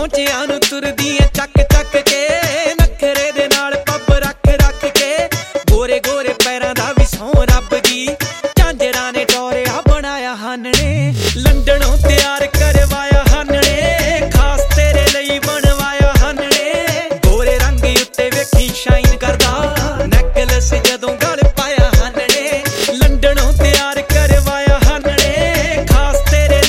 ਪਹੁੰਚਿਆਂ ਨੂੰ ਤੁਰਦੀਆਂ ਚੱਕ ਚੱਕ ਕੇ ਨਖਰੇ ਦੇ ਨਾਲ ਪੱਬ ਰੱਖ ਰੱਖ ਕੇ ਗੋਰੇ ਗੋਰੇ ਪੈਰਾਂ ਦਾ ਵੀ ਸਹੁੰ ਰੱਬ ਦੀ ਝਾਂਜਰਾਂ ਨੇ ਟੋਰਿਆ ਬਣਾਇਆ ਹਾਨਣੇ ਲੰਡਨੋਂ ਤਿਆਰ ਕਰਵਾਇਆ ਹਾਨਣੇ ਖਾਸ ਤੇਰੇ ਲਈ ਬਣਵਾਇਆ ਹਾਨਣੇ ਗੋਰੇ ਰੰਗ ਉੱਤੇ ਵੇਖੀ ਸ਼ਾਈਨ ਕਰਦਾ